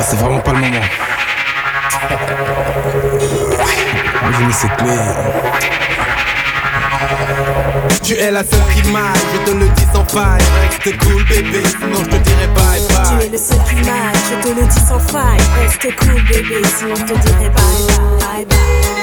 c'est vraiment pas le moment. Imaginez cette clé. Tu es la seule qui m'aille, je te le dis sans faille. Reste cool bébé, sinon je te dirai bye bye. Tu es le seul qui m'aille, je te le dis sans faille. Reste cool bébé, sinon je te dirai bye bye, bye bye.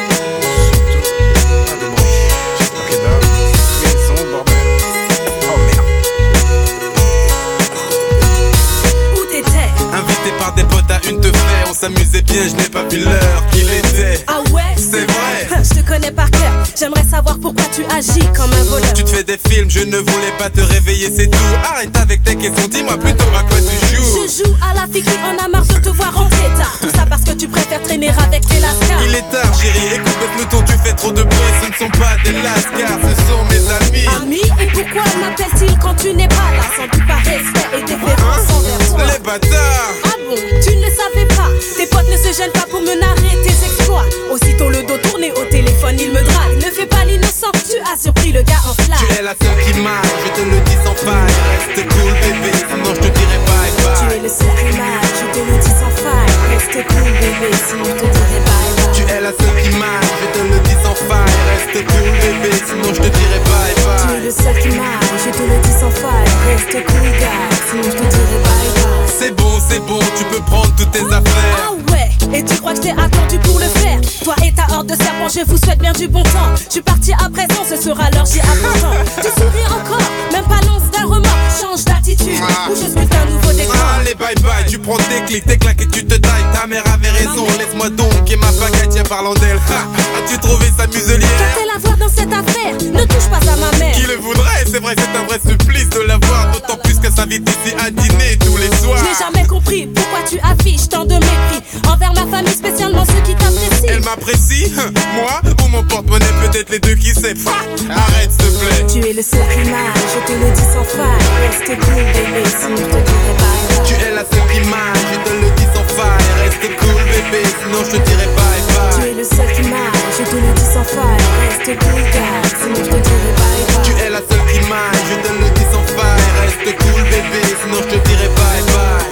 Invité par des potes à une te faire, on s'amusait bien, je n'ai pas vu l'heure qu'il était. Ah ouais? C'est vrai. Je te connais par cœur, j'aimerais savoir pourquoi tu agis comme un voleur. Tu te fais des films, je ne voulais pas te réveiller, c'est tout. Arrête avec tes questions, dis-moi plutôt à quoi tu joues. Je joue à la fille qui en a marre de te voir rentrer tard. Tout ça parce que tu préfères traîner avec tes lascars. Il est tard chérie, écoute le peloton, tu fais trop de bruit. Ce ne sont pas des lascars, ce sont mes amis. Amis? Et pourquoi m'appellent-ils quand tu n'es pas là? Sans doute par respect et déférence envers toi. Les bâtards. Ah bon, tu ne le savais pas. Tes potes ne se gênent pas pour me narrer tes exploits. Aussitôt le dos tourné au téléphone, il me drague. Ne fais pas l'innocent, tu as surpris le gars en flamme. Tu es la seule qui m'aille, je te le dis sans faille. Reste cool bébé, sinon je te dirai bye bye. Tu es le seul qui m'aille, je te le dis sans faille. Reste cool bébé, sinon je te dirai bye bye. Tu es la seule qui m'aille, je te le dis sans faille. Reste cool bébé, sinon je te dirai bye bye. Tu es le seul qui m'aille, je te le dis sans faille. Reste cool gars, sinon je te dirai bye bye. C'est bon, tu peux prendre toutes tes affaires. Ah ouais, et tu crois que je t'ai attendu pour le faire? Toi et ta horde de serpents, je vous souhaite bien du bon temps. Je suis parti à présent, ce sera l'heure, j'y apprends. Tu souris encore, même pas l'once d'un remords. Change d'attitude, ou je suis un nouveau décor. Allez bye bye, tu prends tes clics, tes claques et tu te tailles. Ta mère avait raison, laisse-moi donc et ma baguette, tiens parlant d'elle. As-tu trouvé sa muselière? Qu'a-t-elle à voir dans cette affaire? Ne touche pas à ma mère. Qui le voudrait? C'est vrai, c'est un vrai supplice de la voir. D'autant plus qu'elle s'invite ici à dîner tous les soirs. Je n'ai jamais compris pourquoi tu affiches tant de mépris envers ma famille, spécialement ceux qui t'apprécient. Elle m'apprécie? Moi? Ou mon porte-monnaie? Peut-être les deux, qui sait? Arrête s'il te plaît. Tu es le seul qui m'aille, je te le dis sans faille. Reste cool bébé, sinon je te dirai bye bye. Tu es la seule qui m'aille, je te le dis sans faille. Reste cool bébé, sinon je te dirai bye bye. Tu es le seul qui m'aille, je te le dis sans faille. Reste cool gars, sinon je te dirai bye bye. Tu es la seule qui m'aille, je te le dis sans faille. Reste cool bébé, sinon je te dirai bye bye.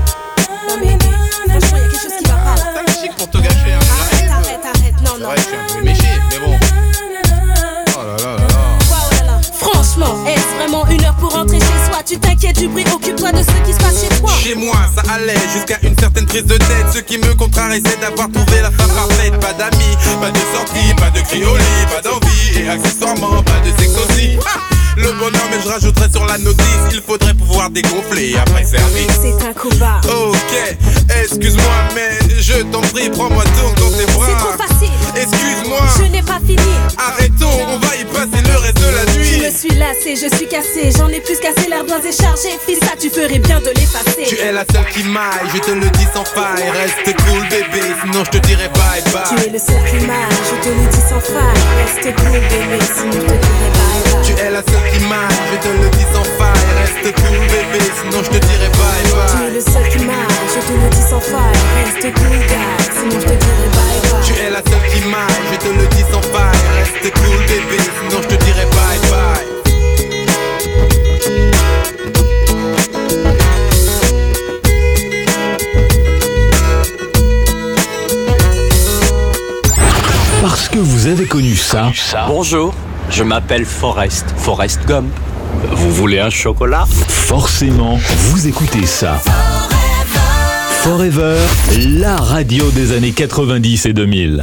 Non mais franchement y'a quelque chose qui va pas. T'as le chic pour te gâcher hein. Arrête, non. Ouais, je suis un peu méché, mais bon. Oh là là là là. Waouh là là. Franchement, est-ce vraiment une heure pour rentrer chez soi? Tu t'inquiètes du bruit, occupe-toi de ce qui se passe chez toi. Chez moi, ça allait jusqu'à une certaine prise de tête. Ce qui me contrarie, c'est d'avoir trouvé la femme parfaite. Pas d'amis, pas de sortie, pas de cri au lit, pas d'envie. Et accessoirement, pas de sexe aussi. Le bonheur, mais je rajouterais sur la notice. Il faudrait pouvoir dégonfler après service. C'est un coup bas. Ok, excuse-moi, mais je t'en prie, prends-moi donc dans tes bras. C'est trop facile. Excuse-moi, Je n'ai pas fini. arrêtons, on va y passer le reste de la Je nuit. me suis lassée, je suis cassée. J'en ai plus cassé, l'ardoise est chargée. Fils, ça tu ferais bien de l'effacer. Tu es la seule qui m'aille, je te le dis sans faille. Reste cool bébé, sinon je te dirai bye bye. Tu es le seul qui m'aille, je te le dis sans faille. Reste cool bébé, sinon je te dirai bye bye. Tu es la seule qui m'aille, je te le dis sans faille. Reste cool bébé, sinon je te dirai bye Tu bye. es le seul qui m'aille, je te le dis sans faille. Reste cool gars, sinon je te dirai bye bye. Tu es la seule qui m'aille, je te le dis sans faille. Reste cool bébé, sinon je te dirai bye bye. Parce que vous avez connu ça. Bonjour, je m'appelle Forrest Gump. Vous voulez un chocolat? Forcément, vous écoutez ça. Forever, la radio des années 90 et 2000.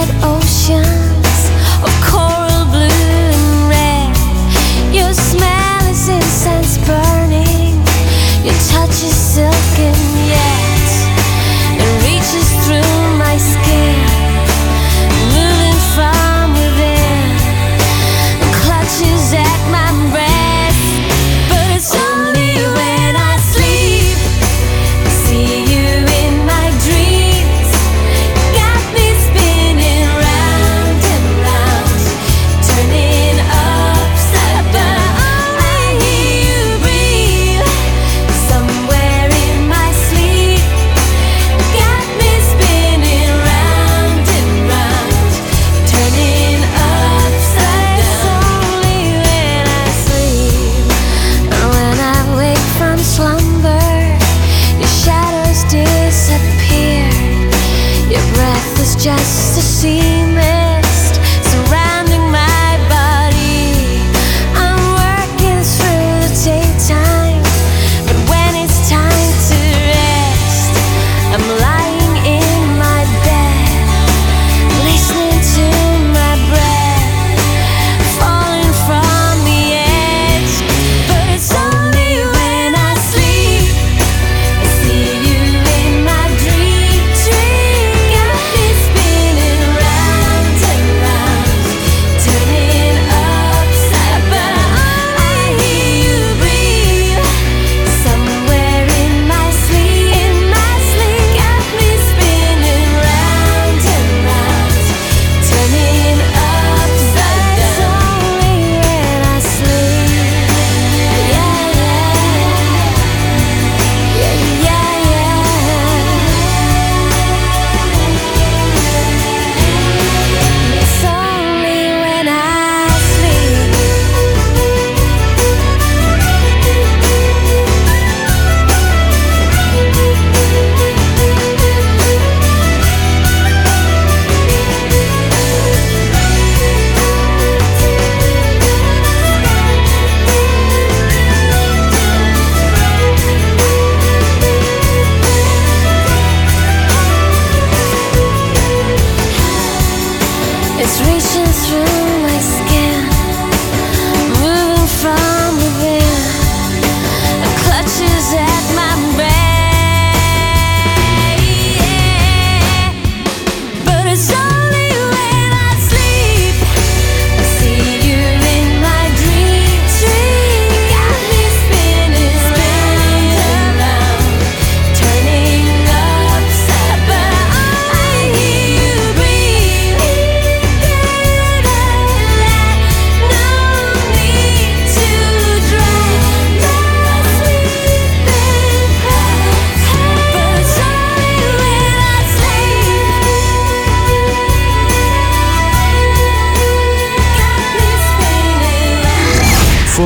Oceans of coral blue and red. Your smile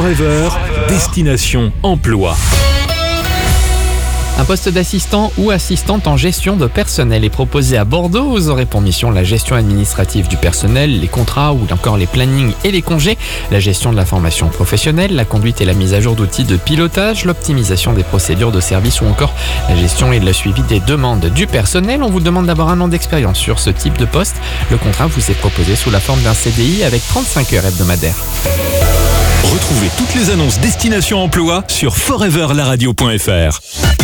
Forever, Destination Emploi. Un poste d'assistant ou assistante en gestion de personnel est proposé à Bordeaux. Vous aurez pour mission la gestion administrative du personnel, les contrats ou encore les plannings et les congés, la gestion de la formation professionnelle, la conduite et la mise à jour d'outils de pilotage, l'optimisation des procédures de service ou encore la gestion et le suivi des demandes du personnel. On vous demande d'avoir 1 an d'expérience sur ce type de poste. Le contrat vous est proposé sous la forme d'un CDI avec 35 heures hebdomadaires. Retrouvez toutes les annonces Destination Emploi sur foreverlaradio.fr.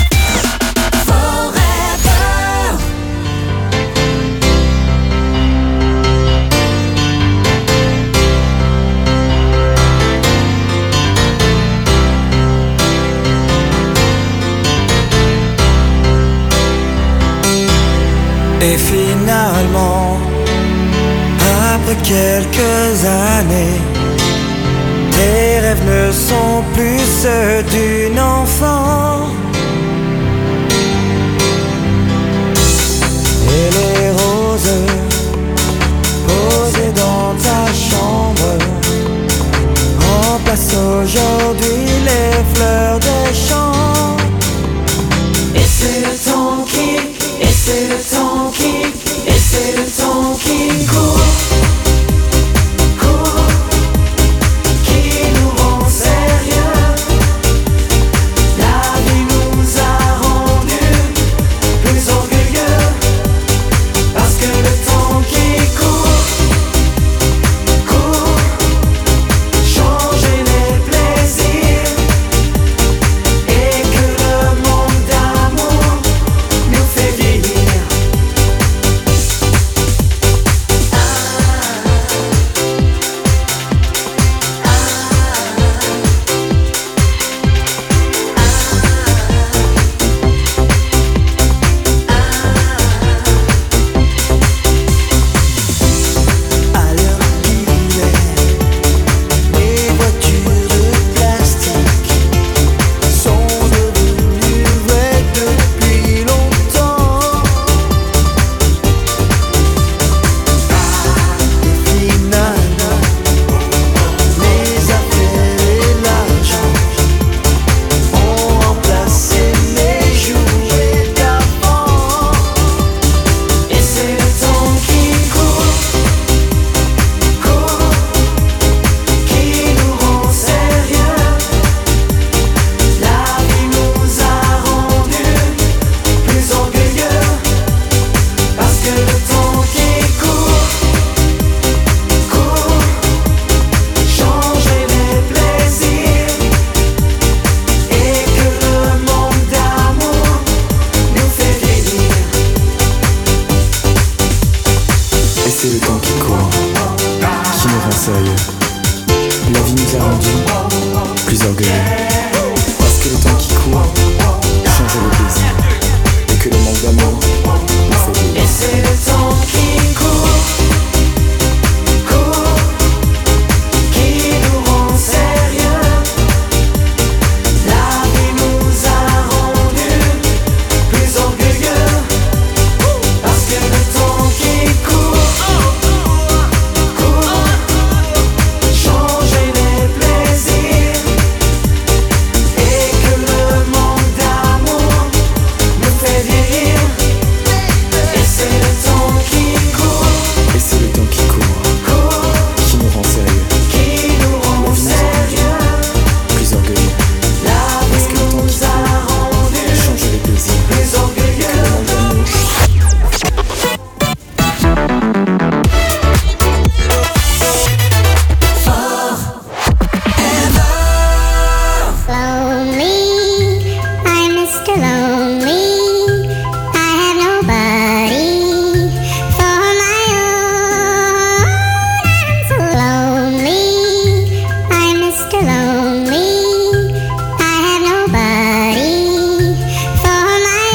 Et finalement, après quelques années, tes rêves ne sont plus ceux d'une enfant. Et les roses posées dans ta chambre remplacent aujourd'hui les fleurs des champs. Et c'est le temps et c'est le temps et c'est le temps qui court, qui nous rend sérieux. La vie nous a rendus plus orgueilleux, parce que le temps qui court, changer les plaisirs, et que le monde d'amour nous fait vieillir. À l'heure qu'il est, les voitures de plastique sont devenues vraies depuis longtemps. Et finalement, les affaires et l'argent ont remplacé les jouets d'avant. Et c'est le temps qui court, qui nous rend sérieux. La vie nous a rendus plus orgueilleux, parce que le temps qui court, changer les plaisirs, et que le monde d'amour nous fait vieillir. Et c'est le temps qui court, qui nous rend sérieux. La vie nous a rendus plus orgueilleux. Parce que le temps qui court change le plaisir. Et que le manque d'amour nous fait vieillir. Et c'est le temps qui court, qui nous rend sérieux. La vie nous a rendus plus orgueilleux, parce que le temps qui court, changer les plaisirs, et que le manque d'amour nous fait vieillir. Et c'est le temps qui court, Et c'est le temps qui court, qui nous rend sérieux. qui nous rend sérieux. Plus orgueilleux. La Parce vie que le temps nous qui a court rendus change les plaisirs. plus orgueilleux. Le manque d'amour. Lonely, I'm Mr. Lonely. I have nobody for my own. I'm so lonely, I'm Mr. Lonely. I have nobody for my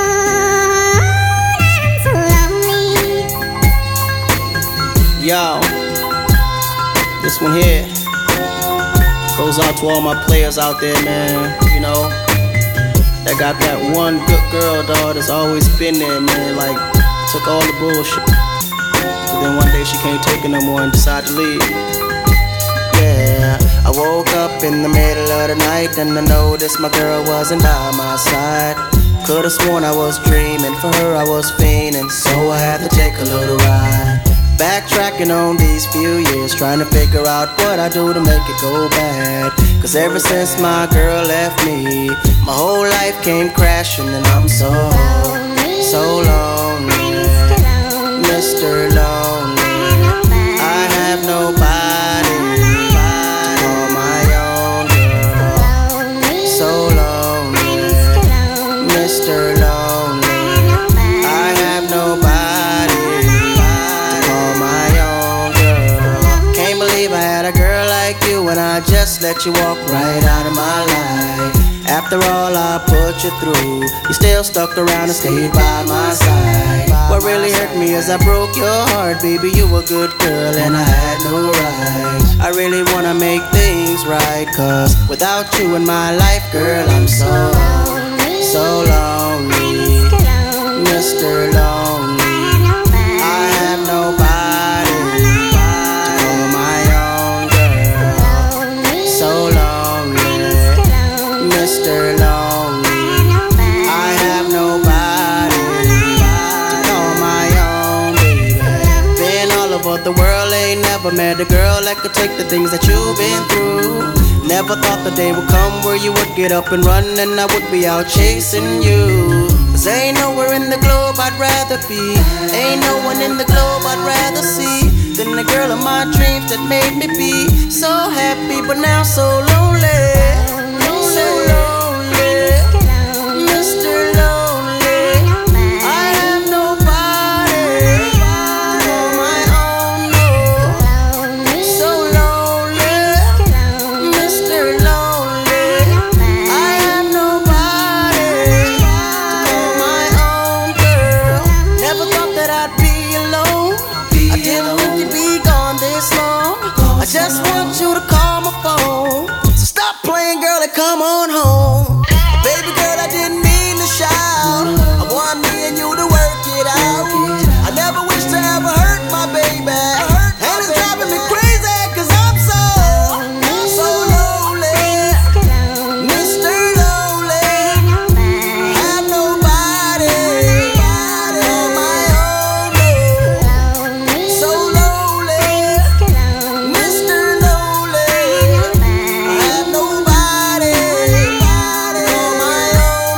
own. I'm so lonely. Yo, this one here goes out to all my players out there, man. You know, that got that one good girl, dog, that's always been there, man. Like, took all the bullshit. But then one day she can't take it no more and decided to leave. Yeah, I woke up in the middle of the night and I noticed my girl wasn't by my side. Could've sworn I was dreaming, for her I was fiending, so I had to take a little ride. Backtracking on these few years, trying to figure out what I do to make it go bad. Cause ever since my girl left me, my whole life came crashing and I'm so lonely, Mr. Lonely. I have nobody to call my own girl. So lonely, Mr. Lonely. I have nobody to call my own girl. Can't believe I had a girl like you and I just let you walk right out of my life. After all I put you through, you still stuck around and stayed by my side. What really hurt me is I broke your heart, baby, you a good girl and I had no right. I really wanna make things right, cause without you in my life, girl, I'm so lonely, Mr. Lonely. I have nobody to call my own girl. So lonely, Mr. Lonely. I have nobody to call my own baby. Been all over the world, ain't never met a girl that could take the things that you've been through. Never thought the day would come where you would get up and run and I would be out chasing you. Cause ain't nowhere in the globe I'd rather be, ain't no one in the globe I'd rather see than the girl of my dreams that made me be so happy but now so lonely. So lonely, Mr. Lonely. I have nobody to call my own, no. So lonely, Mr. Lonely. I have nobody to call my own girl. Never thought that I'd be alone. I didn't think you'd be gone this long. I just want you to call my phone. So stop playing, girl, and come on home. Baby girl, I didn't mean to shout. I want me and you to work it out. I never wish to ever hurt my baby, and it's driving me crazy cause I'm so lonely, Mr. Lonely. Have nobody to call my own girl. So lonely, Mr. Lonely. I have nobody to call my own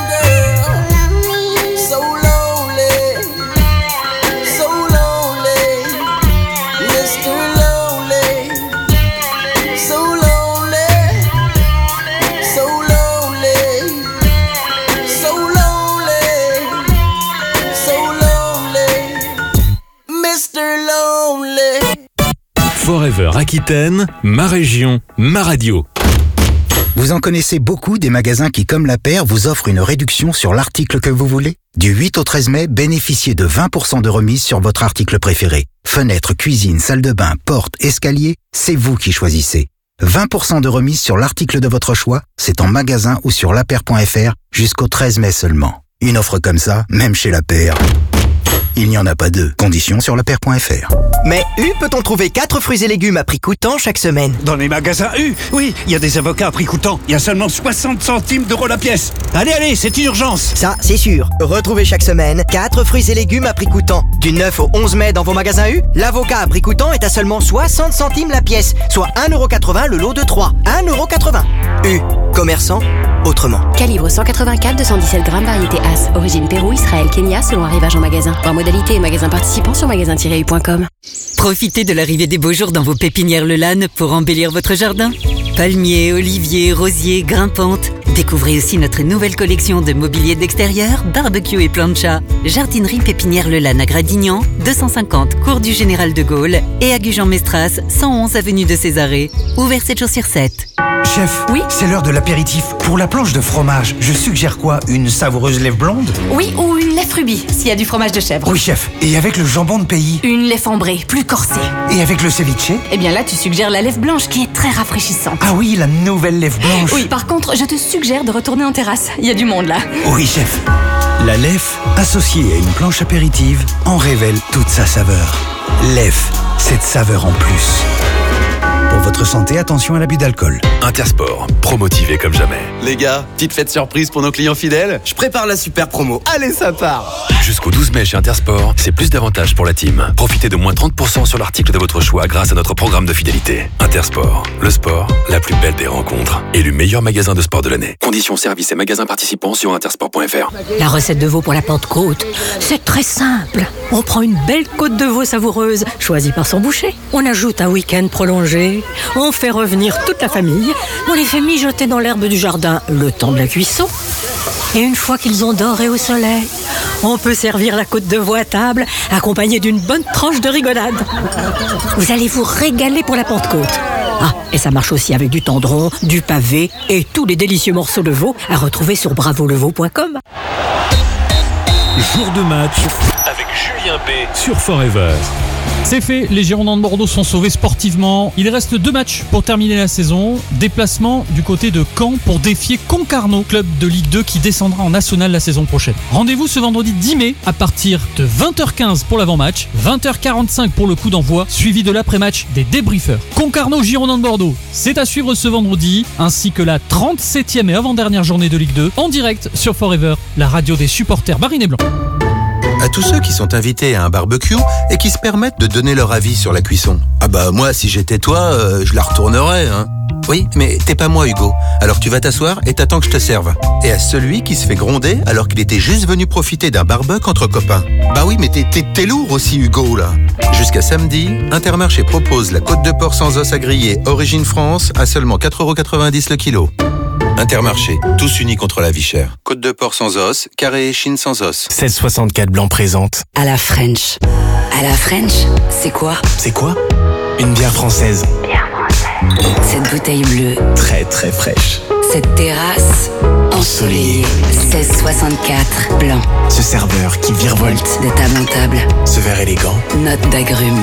girl. So lonely, so lonely, Mr. Lonely. So lonely, so lonely, so lonely, so lonely, Mr. Lonely. Forever Aquitaine, ma région, ma radio. Vous en connaissez beaucoup des magasins qui, comme La Paire, vous offrent une réduction sur l'article que vous voulez? Du 8 au 13 mai, bénéficiez de 20% de remise sur votre article préféré. Fenêtre, cuisine, salle de bain, porte, escalier, c'est vous qui choisissez. 20% de remise sur l'article de votre choix, c'est en magasin ou sur lapaire.fr jusqu'au 13 mai seulement. Une offre comme ça, même chez La Paire, il n'y en a pas deux. Conditions sur lapaire.fr. Mais U, peut-on trouver 4 fruits et légumes à prix coûtant chaque semaine? Dans les magasins U, oui, il y a des avocats à prix coûtant. Il y a seulement 60 centimes d'euros la pièce. Allez, c'est une urgence. Ça, c'est sûr. Retrouvez chaque semaine 4 fruits et légumes à prix coûtant. Du 9 au 11 mai dans vos magasins U, l'avocat à prix coûtant est à seulement 60 centimes la pièce, soit 1,80€ le lot de 3. 1,80€. U, commerçant autrement. Calibre 184, 217 grammes, variété As. Origine Pérou, Israël, Kenya, selon arrivage en magasin. Voir modalité et magasin participant sur magasin-u.com. Profitez de l'arrivée des beaux jours dans vos pépinières Lelanne pour embellir votre jardin. Palmiers, oliviers, rosiers, grimpantes. Découvrez aussi notre nouvelle collection de mobilier d'extérieur, barbecue et plancha. Jardinerie pépinière Lelanne à Gradignan, 250 cours du Général de Gaulle et à Gujan-Mestras, 111 avenue de Césarée. Ouvert 7 jours sur 7. Chef, oui, c'est l'heure de l'apéritif. Pour la planche de fromage, je suggère quoi? Une savoureuse lèvre blonde? Oui, ou une lèvre rubis, s'il y a du fromage de chèvre. Oui, chef. Et avec le jambon de pays? Une lèvre ambrée, plus corsée. Et avec le ceviche? Eh bien là, tu suggères la lèvre blanche, qui est très rafraîchissante. Ah oui, la nouvelle lèvre blanche. Oui, par contre, je te suggère de retourner en terrasse. Il y a du monde là. Oui, chef. La lèvre, associée à une planche apéritive, en révèle toute sa saveur. Lèvre, cette saveur en plus. Pour votre santé, attention à l'abus d'alcool. Intersport, promotivé comme jamais. Les gars, petite fête surprise pour nos clients fidèles. Je prépare la super promo. Allez, ça part. Jusqu'au 12 mai chez Intersport, c'est plus d'avantages pour la team. Profitez de moins 30% sur l'article de votre choix grâce à notre programme de fidélité. Intersport, le sport, la plus belle des rencontres. Élu meilleur magasin de sport de l'année. Conditions, services et magasins participants sur intersport.fr. La recette de veau pour la Pentecôte, c'est très simple. On prend une belle côte de veau savoureuse, choisie par son boucher. On ajoute un week-end prolongé. On fait revenir toute la famille. On les fait mijoter dans l'herbe du jardin le temps de la cuisson. Et une fois qu'ils ont doré au soleil, on peut servir la côte de veau à table, accompagnée d'une bonne tranche de rigolade. Vous allez vous régaler pour la Pentecôte. Ah, et ça marche aussi avec du tendron, du pavé et tous les délicieux morceaux de veau à retrouver sur bravoleveau.com. Jour de match avec Julien B sur Forever. C'est fait, les Girondins de Bordeaux sont sauvés sportivement. Il reste 2 matchs pour terminer la saison. Déplacement du côté de Caen pour défier Concarneau, club de Ligue 2 qui descendra en national la saison prochaine. Rendez-vous ce vendredi 10 mai à partir de 20h15 pour l'avant-match, 20h45 pour le coup d'envoi, suivi de l'après-match des débriefeurs. Concarneau Girondins de Bordeaux, c'est à suivre ce vendredi, ainsi que la 37e et avant-dernière journée de Ligue 2 en direct sur Forever, la radio des supporters marine et blanc. À tous ceux qui sont invités à un barbecue et qui se permettent de donner leur avis sur la cuisson. Ah bah moi, si j'étais toi, je la retournerais, hein. Oui, mais t'es pas moi, Hugo. Alors tu vas t'asseoir et t'attends que je te serve. Et à celui qui se fait gronder alors qu'il était juste venu profiter d'un barbecue entre copains. Bah oui, mais t'es lourd aussi, Hugo, là. Jusqu'à samedi, Intermarché propose la côte de porc sans os à griller Origine France à seulement 4,90€ le kilo. Intermarché, tous unis contre la vie chère. Côte de porc sans os, carré et chine sans os. 1664 Blanc présente. À la French. À la French, c'est quoi? C'est quoi? Une bière française. Cette bouteille bleue. Très très fraîche. Cette terrasse ensoleillée. 1664 Blanc. Ce serveur qui virevolte de table en table. Ce verre élégant. Note d'agrumes.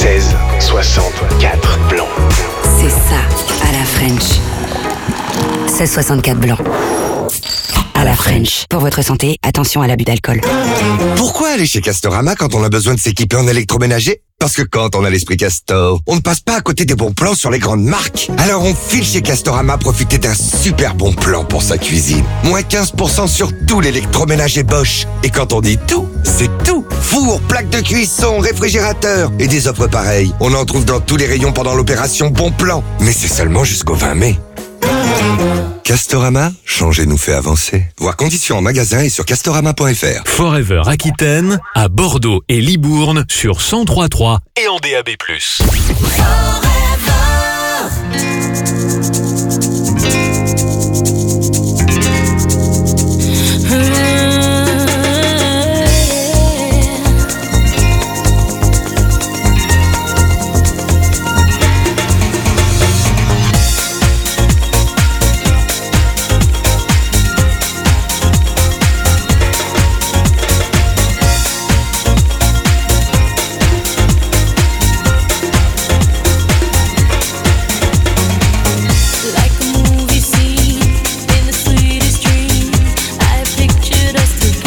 1664 Blanc. C'est ça, à la French. 1664 Blanc. À la French. Pour votre santé, attention à l'abus d'alcool. Pourquoi aller chez Castorama quand on a besoin de s'équiper en électroménager? Parce que quand on a l'esprit Castor, on ne passe pas à côté des bons plans sur les grandes marques. Alors on file chez Castorama profiter d'un super bon plan pour sa cuisine. Moins 15% sur tout l'électroménager Bosch. Et quand on dit tout, c'est tout. Four, plaque de cuisson, réfrigérateur et des offres pareilles. On en trouve dans tous les rayons pendant l'opération Bon Plan. Mais c'est seulement jusqu'au 20 mai. Castorama, changer nous fait avancer. Voir conditions en magasin et sur castorama.fr. Forever Aquitaine, à Bordeaux et Libourne sur 103.3 et en DAB+. Like a movie scene in the sweetest dream, I pictured us together.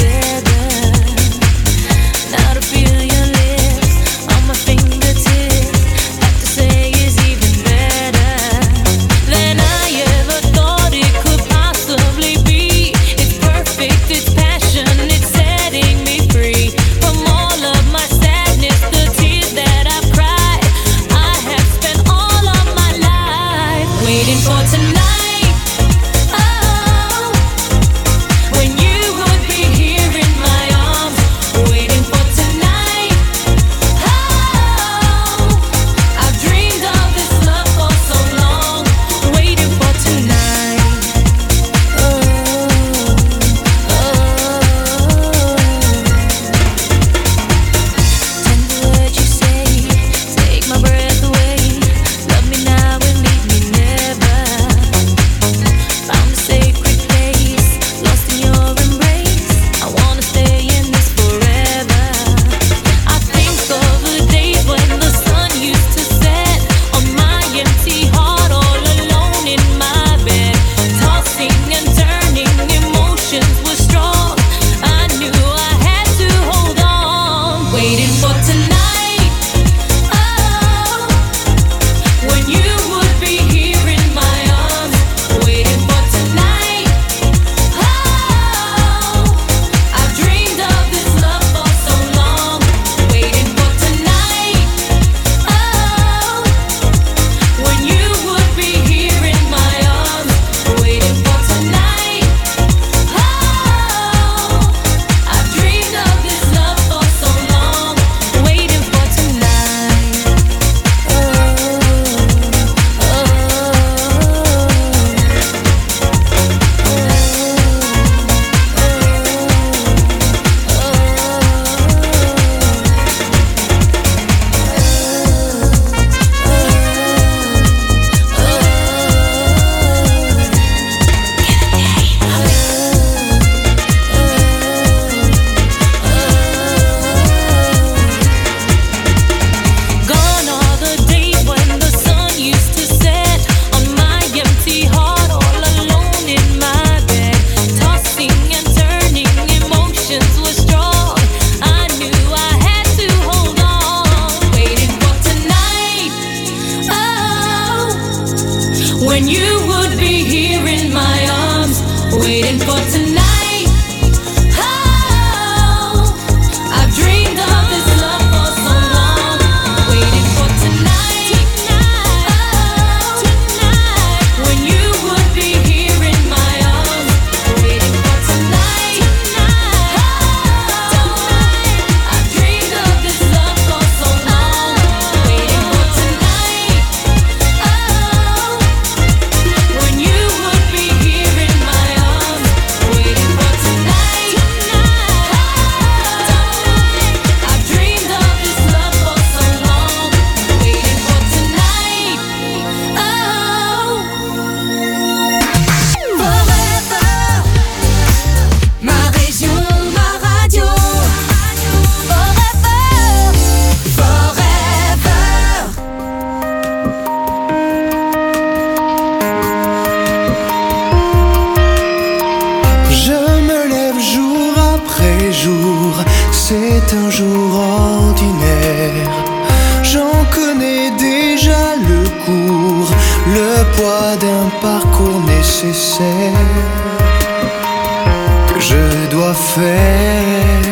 jours, c'est un jour ordinaire. J'en connais déjà le cours, le poids d'un parcours nécessaire que je dois faire.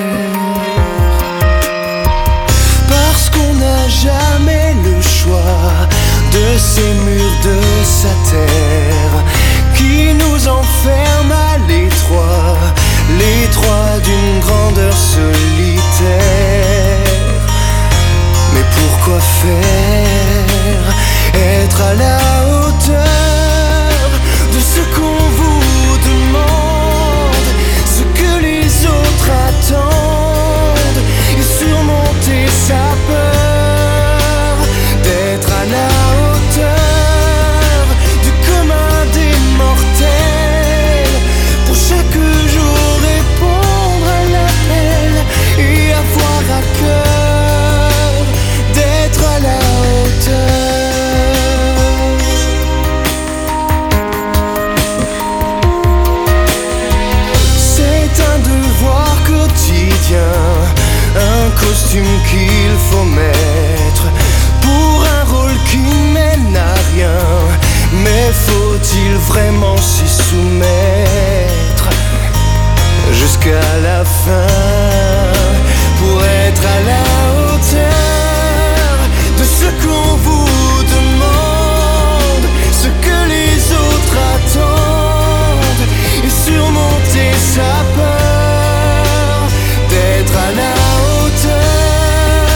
Parce qu'on n'a jamais le choix de ces murs, de sa terre qui nous enferme à l'étroit, l'étroit d'une grandeur solitaire. Mais pourquoi faire? Être à la hauteur de ce qu'on vous demande, ce que les autres attendent, et surmonter sa peur d'être à la hauteur du commun des mortels. Pour chaque jour répondre à l'appel et avoir à cœur d'être à la hauteur. C'est un devoir quotidien, un costume qu'il faut mettre pour un rôle qui mène à rien. Mais faut-il vraiment s'y soumettre jusqu'à la fin pour être à la hauteur de ce qu'on vous demande, ce que les autres attendent, et surmonter sa peur d'être à la hauteur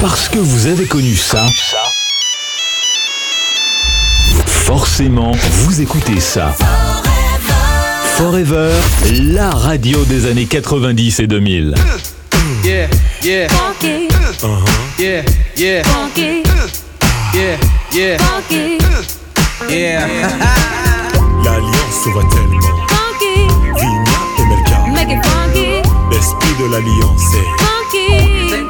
Parce que vous avez connu ça. Forcément, vous écoutez ça. Forever, la radio des années 90 et 2000. Yeah, yeah. Funky. Yeah, yeah. Funky. Yeah, yeah. Funky. Yeah. L'alliance va tellement. Funky. Vigna et Melka. Make it funky. L'esprit de l'alliance est. Funky.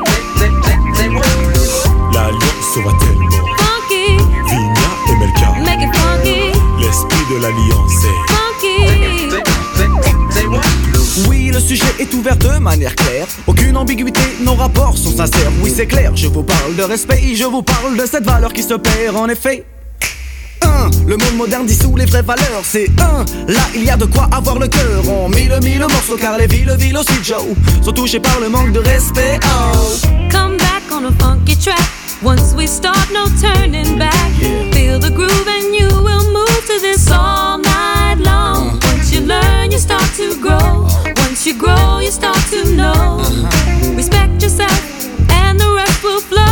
L'alliance va tellement. Funky. Vigna et Melka. Make it funky. L'esprit de l'alliance est. Funky. Oui, le sujet est ouvert de manière claire. Aucune ambiguïté, nos rapports sont sincères. Oui, c'est clair, je vous parle de respect, je vous parle de cette valeur qui se perd en effet. Le monde moderne dissout les vraies valeurs. C'est là il y a de quoi avoir le cœur. En mille morceaux car les villes aussi Joe sont touchés par le manque de respect. Oh. Come back on a funky track. Once we start, no turning back. Feel the groove and you will move to this all night long. Once you learn, you start to grow. Once you grow, you start to know. Respect yourself and the rest will flow.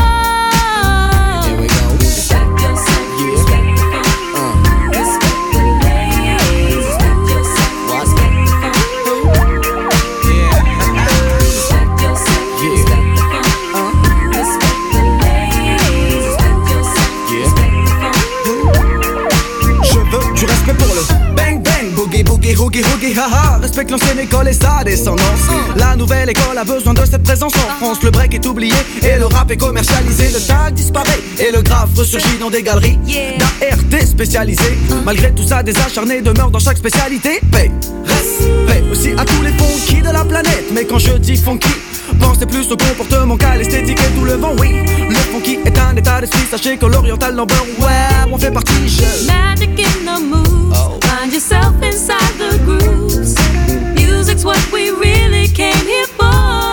Hoogie, haha, respecte l'ancienne école et sa descendance. La nouvelle école a besoin de cette présence en France. Le break est oublié et le rap est commercialisé. Le tag disparaît et le graphe ressurgit dans des galeries d'ART spécialisées. Malgré tout ça, des acharnés demeurent dans chaque spécialité. Paix, respect aussi à tous les funky de la planète. Mais quand je dis funky, pensez plus au comportement qu'à l'esthétique et tout le vent. Oui, le funky est un état d'esprit. Sachez que l'oriental number, ouais, on fait partie. Magic in the moves. Find yourself inside the grooves. Music's what we really came here for.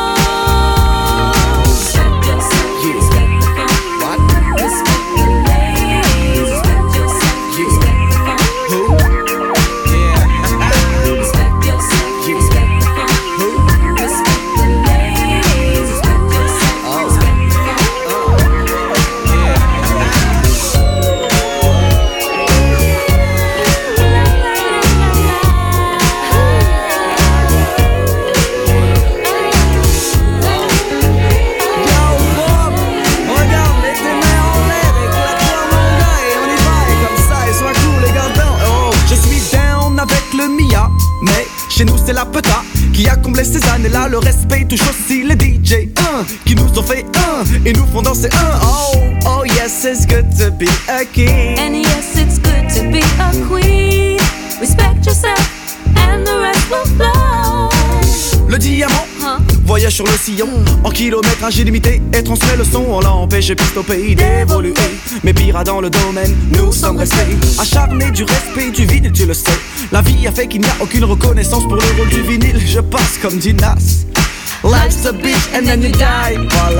Respect yourself. Respect the fun. What? Respect the ladies. Respect yourself. Respect the fun. Yeah. Respect yourself. Respect the fun. Respect the ladies. Respect yourself. Respect the fun. Yeah. Mais chez nous c'est la peta qui a comblé ces années-là. Le respect touche aussi les DJ qui nous ont fait et nous font danser Oh yes, it's good to be a king. And yes, it's good to be a queen. Respect yourself and the rest will flow. Le diamant voyage sur le sillon en kilométrage illimité et transmet le son. On l'a empêché piste au pays d'évoluer. Mais pire dans le domaine, nous sommes restés acharnés du respect du vinyle, tu le sais. La vie a fait qu'il n'y a aucune reconnaissance pour le rôle du vinyle. Je passe comme dit Nas. Life's a bitch and then you die. Voilà.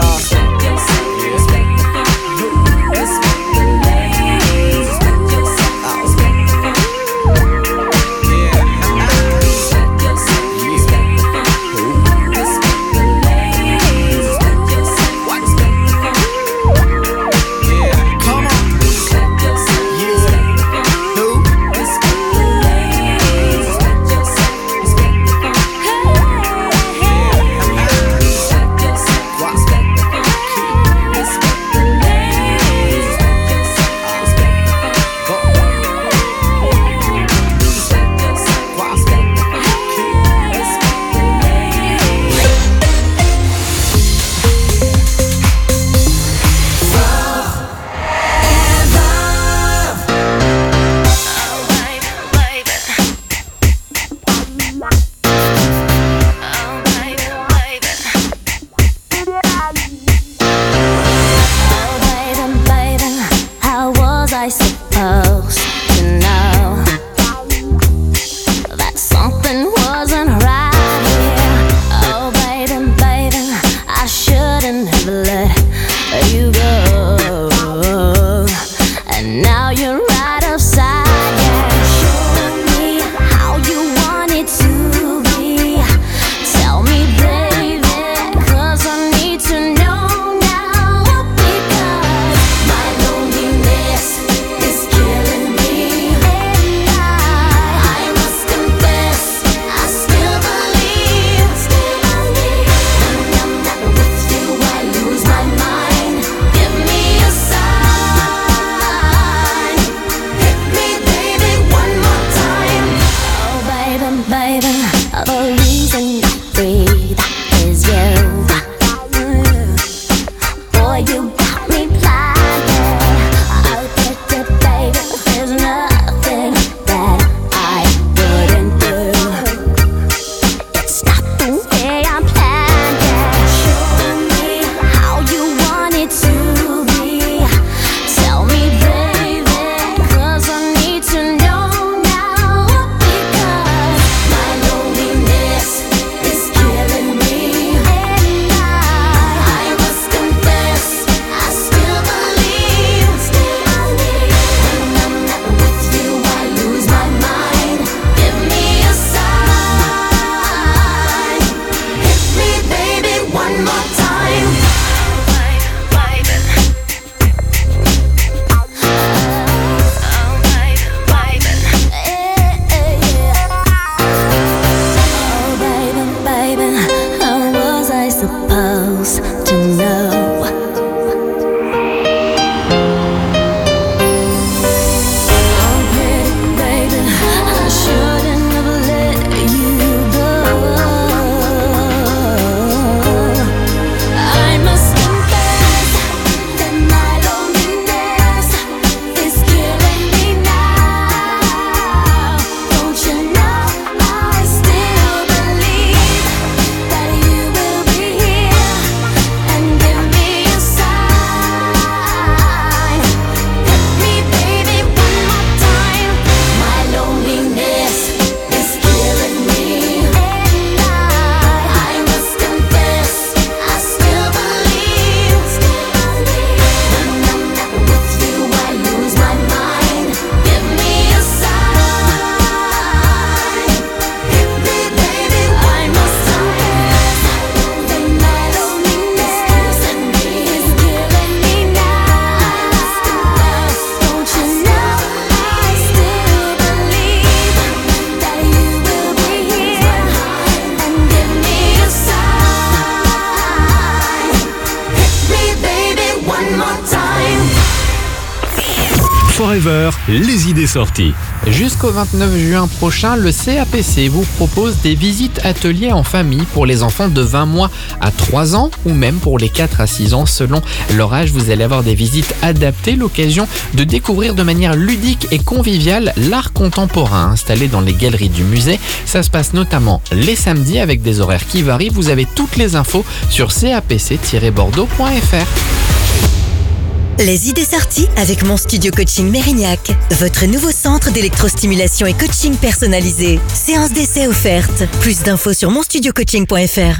One more time. Forever, les idées sorties. Jusqu'au 29 juin prochain, le CAPC vous propose des visites ateliers en famille pour les enfants de 20 mois à 3 ans ou même pour les 4 à 6 ans selon leur âge. Vous allez avoir des visites adaptées, l'occasion de découvrir de manière ludique et conviviale l'art contemporain installé dans les galeries du musée. Ça se passe notamment les samedis avec des horaires qui varient. Vous avez toutes les infos sur capc-bordeaux.fr. Les idées sorties avec Mon Studio Coaching Mérignac. Votre nouveau centre d'électrostimulation et coaching personnalisé. Séance d'essai offerte. Plus d'infos sur monstudiocoaching.fr.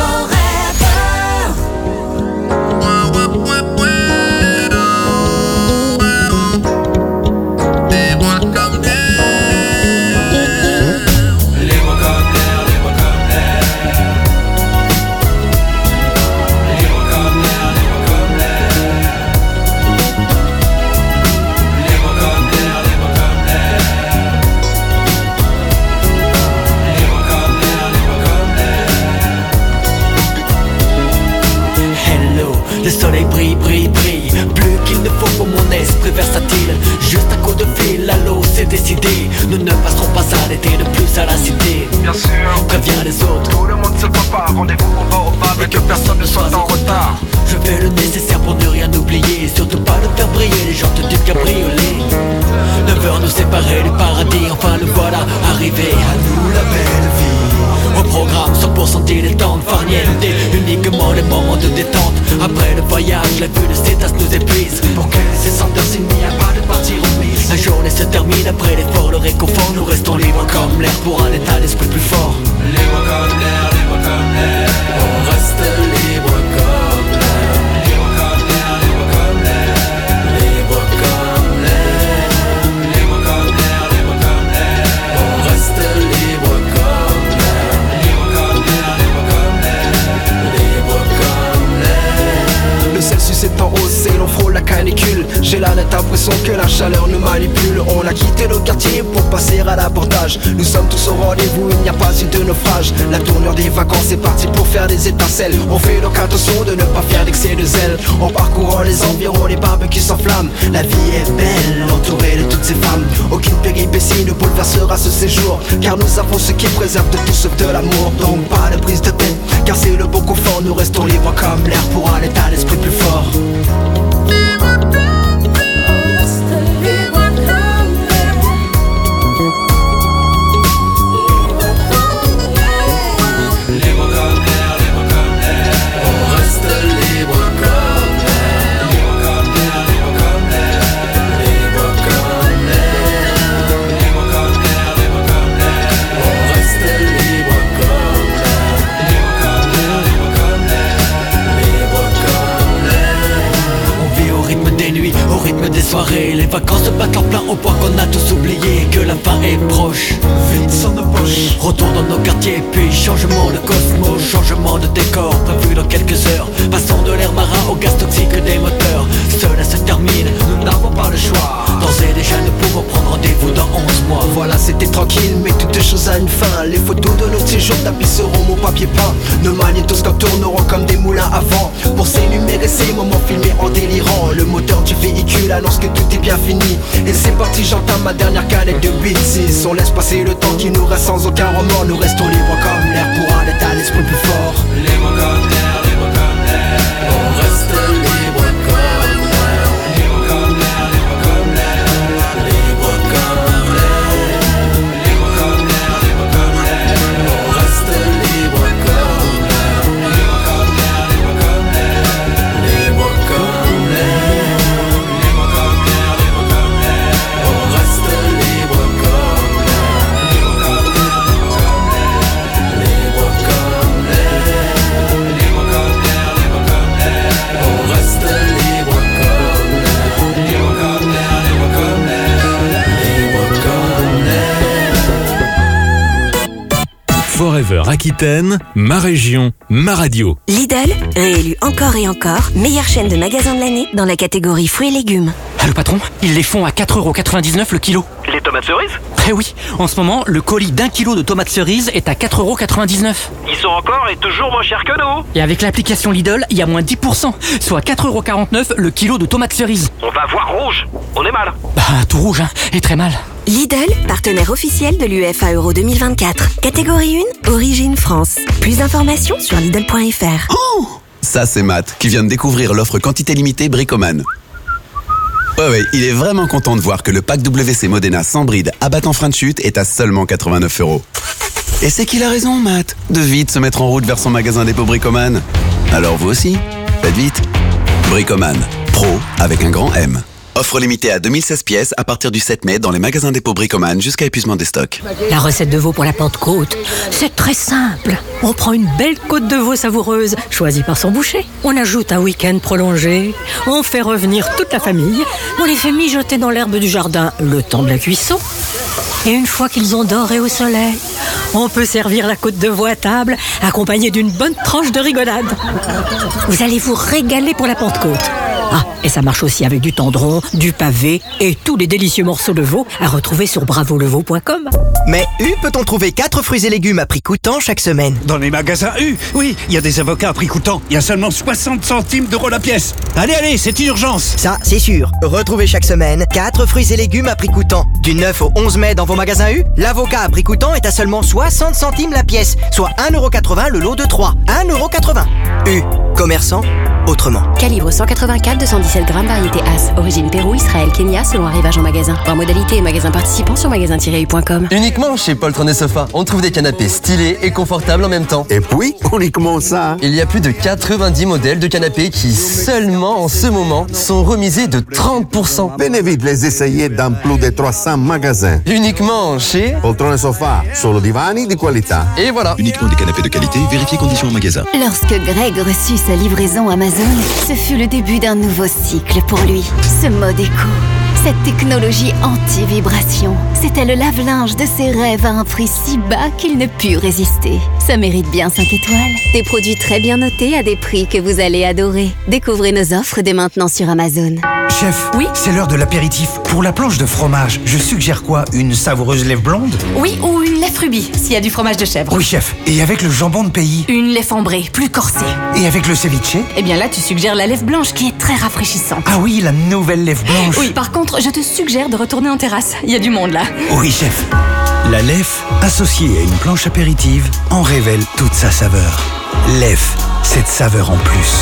Le soleil brille, brille, brille. Plus qu'il ne faut pour mon esprit versatile. Juste un coup de fil, allô, c'est décidé. Nous ne passerons pas à l'été de plus à la cité. Bien sûr, préviens les autres. Tout le monde se prépare, rendez-vous on va au bar. Et que personne ne soit en retard. Je fais le nécessaire pour ne rien oublier. Surtout pas de faire briller les jantes du cabriolet. 9 heures nous séparer du paradis. Enfin nous voilà arrivés à nous la belle vie. Au programme 100% dilettante, farniente, uniquement les moments de détente. Après le voyage, la vue de Cétas nous épuise. Pour que ces senteurs s'il n'y a pas de partie remise. La journée se termine, après l'effort, le réconfort. Nous restons libres comme l'air pour un état d'esprit plus fort. Libre comme l'air, libre comme l'air. On reste libre comme l'air. Libre comme l'air, libre comme l'air. Libre comme l'air. Libre comme l'air, libre comme l'air. On reste libre comme l'air. Libre comme l'air, libre comme l'air. Libre comme l'air. Le Celsius est en hausse et l'on frôle la canicule. J'ai la nette impression que la chaleur nous manipule. On a quitté le quartier pour passer à l'abordage. Nous sommes tous au rendez-vous, il n'y a pas eu de naufrage. La tournure des vacances est partie pour faire des étincelles. On fait donc attention de ne pas faire d'excès de zèle. En parcourant les environs, les barbecues s'enflamment. La vie est belle, entourée de toutes ces femmes. Aucune péripétie ne bouleversera ce séjour, car nous avons ce qui préserve de tout sauf de l'amour. Donc pas de prise de tête, car c'est le beau confort. Nous restons libres comme l'air pour un état d'esprit plus fort. Des soirées, les vacances se battent en plein au point qu'on a tous oublié que la fin est proche. Vite sans nos poches. Retour dans nos quartiers, puis changement de cosmos, changement de décor prévu dans quelques heures. Passons de l'air marin au gaz toxique des moteurs. Cela se termine, nous n'avons pas le choix. D'ores et déjà nous pouvons prendre rendez-vous dans 11 mois. Voilà, c'était tranquille, mais toutes choses à une fin. Les photos de notre séjour tapisseront mon papier peint. Nos magnétoscopes tourneront comme des moulins à vent pour s'énumérer ces moments filmés en délirant. Le moteur du véhicule annonce que tout est bien fini. Et c'est parti, j'entame ma dernière canette de 8-6. On laisse passer le temps qui nous reste sans aucun remords. Nous restons libres comme l'air pour un état d'esprit plus fort. Libre comme l'air, libre comme l'air. On reste libre comme l'air. Libre comme l'air, libre comme l'air. Libre comme l'air. Libre comme l'air, libre comme l'air. On reste libre comme l'air. Libre comme l'air, libre comme l'air. Libre comme l'air. Libre comme l'air, libre comme l'air. On reste libre comme l'air. Libre comme l'air, libre comme l'air. Libre comme l'air. Libre comme l'air, libre comme l'air. On reste libre comme l'air. Libre comme l'air, libre comme l'air. Libre comme l'air. Forever Aquitaine, ma région, ma radio. Lidl, réélu encore et encore, meilleure chaîne de magasins de l'année dans la catégorie fruits et légumes. Le patron, ils les font à 4,99€ le kilo. Les tomates cerises? Eh oui, en ce moment, le colis d'1 kilo de tomates cerises est à 4,99€. Ils sont encore et toujours moins chers que nous. Et avec l'application Lidl, il y a moins 10%, soit 4,49€ le kilo de tomates cerises. On va voir rouge. On est mal. Bah, tout rouge, hein, et très mal. Lidl, partenaire officiel de l'UEFA Euro 2024. Catégorie 1, Origine France. Plus d'informations sur Lidl.fr. Oh, ça c'est Matt, qui vient de découvrir l'offre quantité limitée Bricoman. Ouais, il est vraiment content de voir que le pack WC Modena sans bride abattant frein de chute est à seulement 89€. Et c'est qu'il a raison, Matt, de vite se mettre en route vers son magasin dépôt Bricoman. Alors vous aussi, faites vite. Bricoman, pro avec un grand M. Offre limitée à 2016 pièces à partir du 7 mai dans les magasins dépôt Bricoman jusqu'à épuisement des stocks. La recette de veau pour la Pentecôte, c'est très simple. On prend une belle côte de veau savoureuse, choisie par son boucher. On ajoute un week-end prolongé. On fait revenir toute la famille. On les fait mijoter dans l'herbe du jardin le temps de la cuisson. Et une fois qu'ils ont doré au soleil, on peut servir la côte de veau à table, accompagnée d'une bonne tranche de rigolade. Vous allez vous régaler pour la Pentecôte. Ah, et ça marche aussi avec du tendron, du pavé et tous les délicieux morceaux de veau à retrouver sur bravoleveau.com. Mais U peut-on trouver 4 fruits et légumes à prix coûtant chaque semaine? Dans les magasins U, oui, il y a des avocats à prix coûtant. Il y a seulement 60 centimes d'euros la pièce. Allez, c'est une urgence. Ça, c'est sûr. Retrouvez chaque semaine 4 fruits et légumes à prix coûtant. Du 9 au 11 mai dans vos magasins U, l'avocat à prix coûtant est à seulement 60 centimes la pièce, soit 1,80€ le lot de 3. 1,80€. U, commerçant autrement. Calibre 184, 217 grammes, variété As. Origine Pérou, Israël, Kenya, selon arrivage en magasin. Voir modalité et magasin participant sur magasin-u.com. Uniquement chez Poltron et Sofa, on trouve des canapés stylés et confortables en même temps. Et puis, uniquement ça. Il y a plus de 90 modèles de canapés qui, seulement en ce moment, sont remisés de 30%. Venez vite les essayer dans plus de 300 magasins. Uniquement chez Poltron et Sofa, solo divani di qualità. Et voilà. Uniquement des canapés de qualité, vérifiez conditions en magasin. Lorsque Greg reçut sa livraison Amazon, ce fut le début d'un nouveau cycle pour lui. Ce mode éco, cette technologie anti-vibration, c'était le lave-linge de ses rêves à un prix si bas qu'il ne put résister. Ça mérite bien 5 étoiles. Des produits très bien notés à des prix que vous allez adorer. Découvrez nos offres dès maintenant sur Amazon. Chef, oui, c'est l'heure de l'apéritif. Pour la planche de fromage, je suggère quoi? Une savoureuse lèvre blonde? Oui, ou une lèvre rubis, s'il y a du fromage de chèvre. Oui, chef. Et avec le jambon de pays? Une lèvre ambrée, plus corsée. Et avec le ceviche? Eh bien là, tu suggères la lèvre blanche qui est très rafraîchissante. Ah oui, la nouvelle lèvre blanche. Oui, par contre, je te suggère de retourner en terrasse. Il y a du monde là. Oui, chef. La lèvre, associée à une planche apéritive, en révèle toute sa saveur. Lèvre, cette saveur en plus.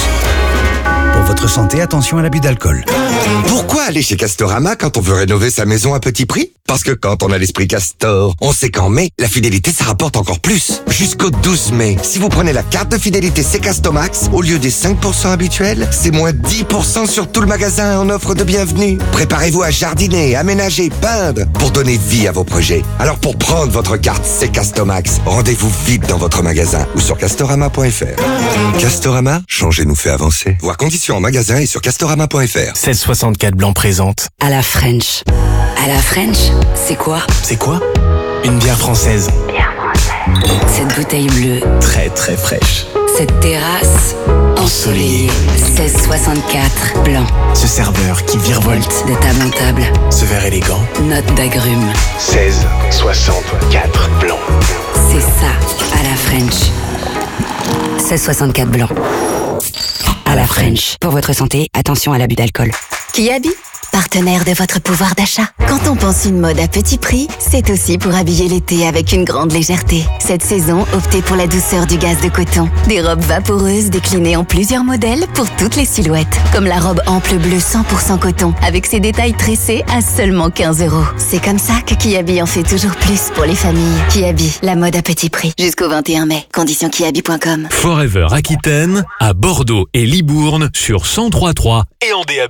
Pour votre santé, attention à l'abus d'alcool. Pourquoi aller chez Castorama quand on veut rénover sa maison à petit prix? Parce que quand on a l'esprit Castor, on sait qu'en mai, la fidélité, ça rapporte encore plus. Jusqu'au 12 mai, si vous prenez la carte de fidélité C-Castomax, au lieu des 5% habituels, c'est moins 10% sur tout le magasin en offre de bienvenue. Préparez-vous à jardiner, aménager, peindre pour donner vie à vos projets. Alors pour prendre votre carte C-Castomax, rendez-vous vite dans votre magasin ou sur castorama.fr. Castorama, changer nous fait avancer. Voir conditions en magasin et sur castorama.fr. 1664 blanc présente. À la French. À la French, c'est quoi? C'est quoi? Une bière française. Cette bouteille bleue. Très très fraîche. Cette terrasse ensoleillée. 1664 blanc. Ce serveur qui virevolte. De table en table. Ce verre élégant. Note d'agrumes. 1664 blanc. C'est ça, à la French. 1664 blanc. À la French. Pour votre santé, attention à l'abus d'alcool. Kiabi, partenaire de votre pouvoir d'achat. Quand on pense une mode à petit prix, c'est aussi pour habiller l'été avec une grande légèreté. Cette saison, optez pour la douceur du gaze de coton. Des robes vaporeuses déclinées en plusieurs modèles pour toutes les silhouettes. Comme la robe ample bleue 100% coton, avec ses détails tressés à seulement 15 €. C'est comme ça que Kiabi en fait toujours plus pour les familles. Kiabi, la mode à petit prix. Jusqu'au 21 mai. Conditions kiabi.com. Forever Aquitaine, à Bordeaux et Libourne sur 103.3 et en DAB+.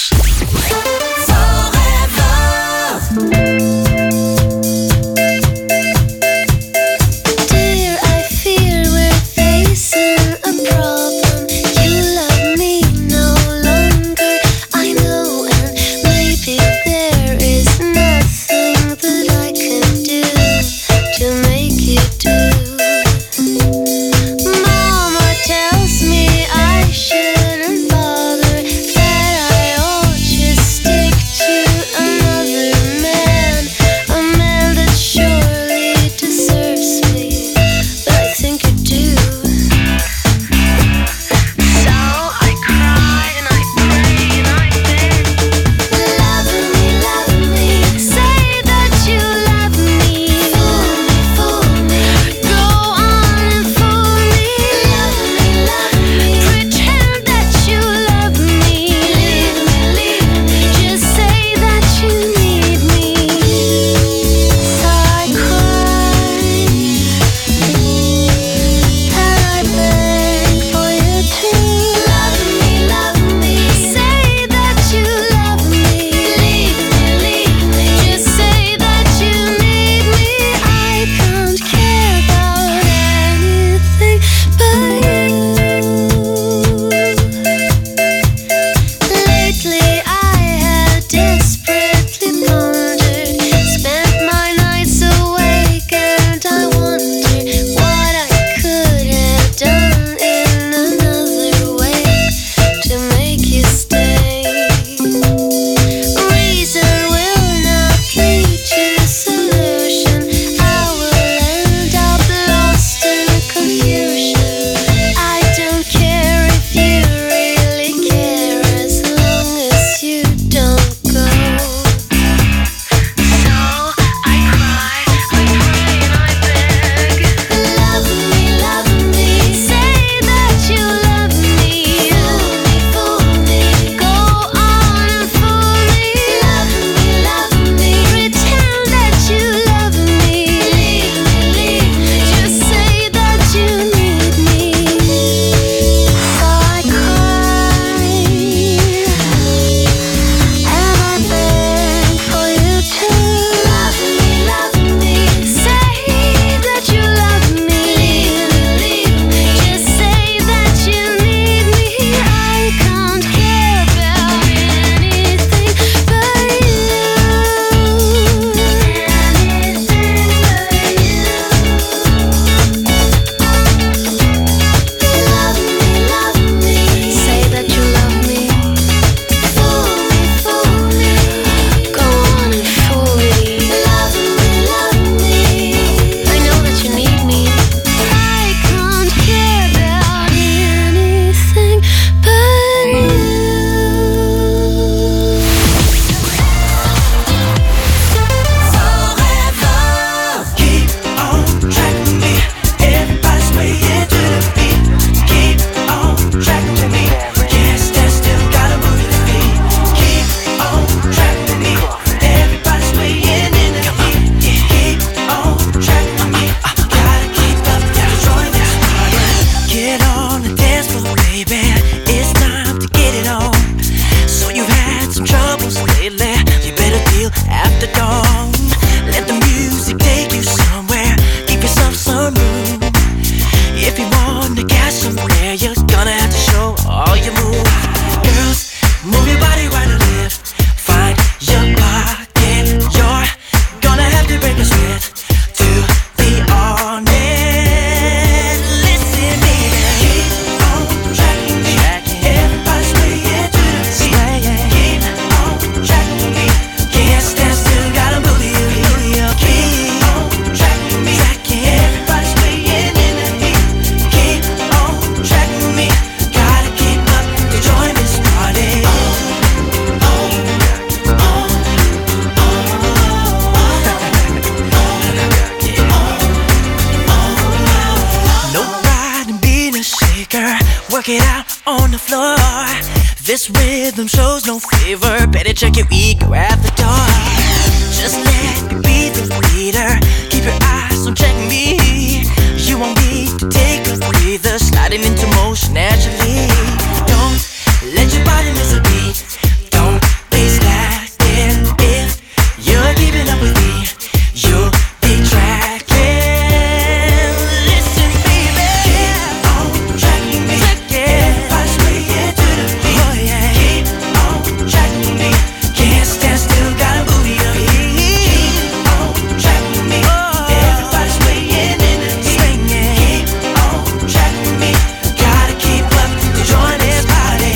Dear, I feel we're facing a problem. You love me no longer, I know, and maybe there is nothing that I can do to make you do. Mama tells me I shouldn't bother, that I ought just stick floor. This rhythm shows no favor. Better check your ego at the door. Just let me be the leader. Keep your eyes on check me. You won't need to take a breather. Sliding into motion naturally. Don't let your body miss a beat. Don't be slacking. If you're keeping up with me, you'll be tracking. Listen, baby, keep on tracking me. Everybody's swaying to the beat. Oh yeah, keep on tracking me. Can't stand still, gotta move your feet. Keep on tracking me. Everybody's swaying in the heat. Keep on tracking me. Gotta keep up to join this party.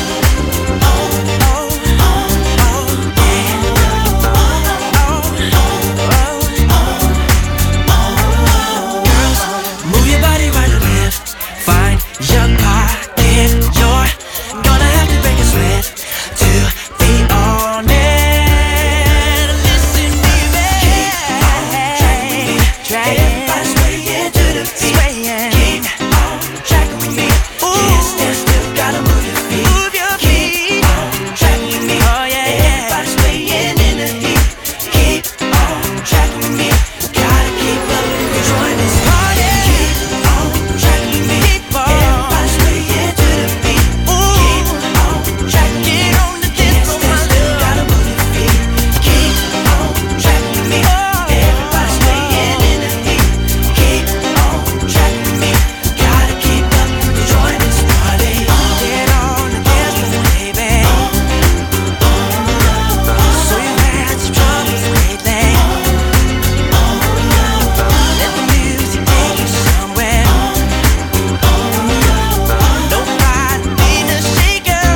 Move your body right or left. Find your pocket. You're gonna have to break a sweat to be on it. Listen, baby, keep on tracking with me. Everybody's swaying to the beat. Keep on tracking with me. Can't stand still, gotta move your feet. Keep on tracking with me. Everybody's swaying in the heat. Keep on tracking with me. Gotta keep up and join this party. Keep on tracking with me. Everybody's swaying to the beat. Keep on tracking with me. Can't stand still, gotta move your feet. Keep on tracking with me. Everybody's swaying in the heat. Keep on tracking with me. Gotta keep up and join this party. Get on the dance floor, baby. So you've had some troubles lately. Let the music take you somewhere. Nobody need a shaker.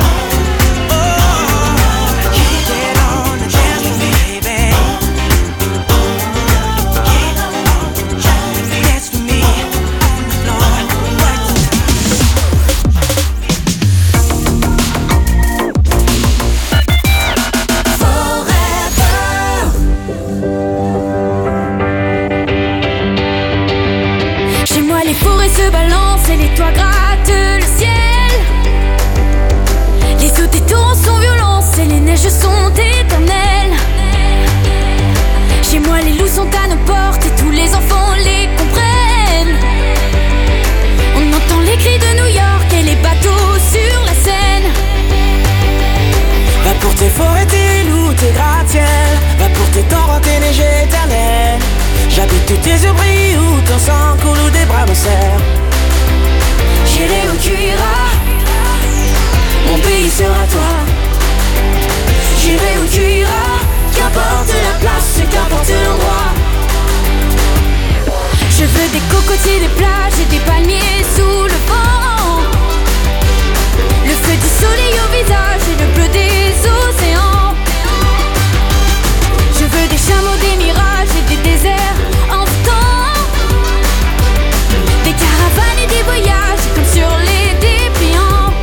Get on the dance floor, baby. Dance with me on the floor right Chez moi les forêts se balancent et les toits grattent le ciel. Les eaux des torrents sont violentes et les neiges sont éternelles. Chez moi les loups sont à nos portes et tous les enfants les comprennent. On entend les cris de New York et les bateaux sur la Seine. Va pour tes forêts, tes loups, tes gratte-ciel. Va pour tes torrents, tes neiges éternelles. J'habite où tes yeux brillent, où ton sang coule, où des bras me serrent. J'irai où tu iras, mon pays sera toi. J'irai où tu iras, qu'importe la place et qu'importe l'endroit. Je veux des cocotiers, des plages et des palmiers sous le vent. Le feu du soleil au visage et le bleu des océans. Je veux des chameaux, des mirages et des déserts en temps. Des caravanes et des voyages comme sur les dépliants.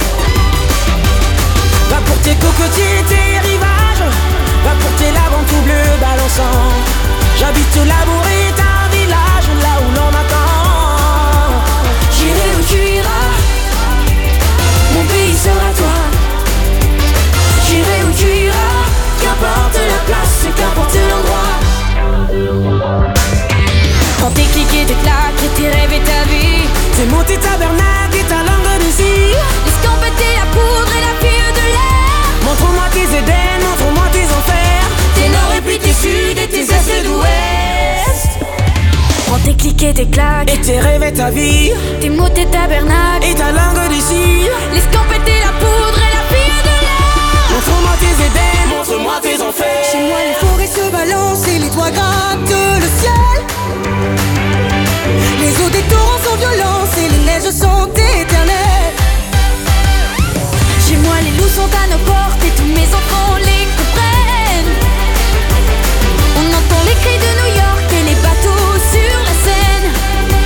Va pour tes cocotiers, tes rivages. Va pour tes laves en tout bleu balançant. J'habite au Labour et un village là où l'on m'attend. J'irai où tu iras, mon pays sera toi. J'irai où tu iras, qu'importe la place et qu'importe l'endroit. Quand tes clics et tes claques et tes rêves et ta vie, tes mots, tes tabernacles et ta langue de cire. L'escampette et la poudre et la fille de l'air. Montre-moi tes Éden, montre-moi tes enfers. Tes nord et puis tes sud et tes est et d'ouest. Prends tes clics et tes claques et tes rêves et ta vie. Tes mots, tes tabernacles et ta langue de cire. L'escampette et la poudre et la fille de l'air. Montre-moi tes Éden, montre-moi tes enfers. Chez moi les forêts se balancent et les toits grattent le ciel. Les eaux des torrents sont violentes et les neiges sont éternelles. Chez moi les loups sont à nos portes et tous mes enfants les comprennent. On entend les cris de New York et les bateaux sur la Seine.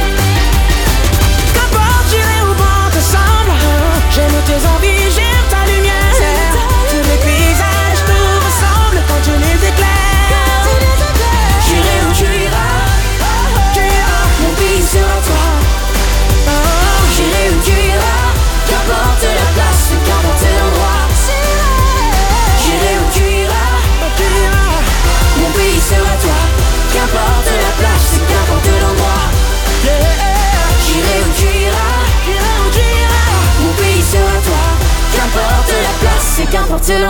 Qu'importe, j'irai où bon te semble. J'aime tes envies, j'aime ta too long.